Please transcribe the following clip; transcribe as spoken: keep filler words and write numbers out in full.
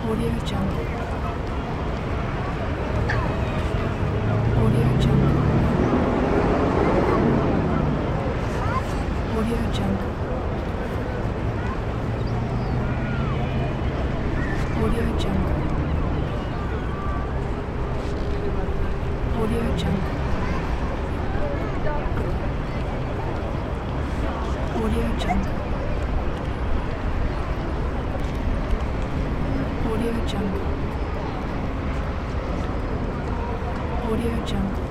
Audio Jungle. Audio Jungle. Audio Jungle. Audio Jungle. Audio Jungle. Audio Jungle. Audio Jungle. Audio Jungle.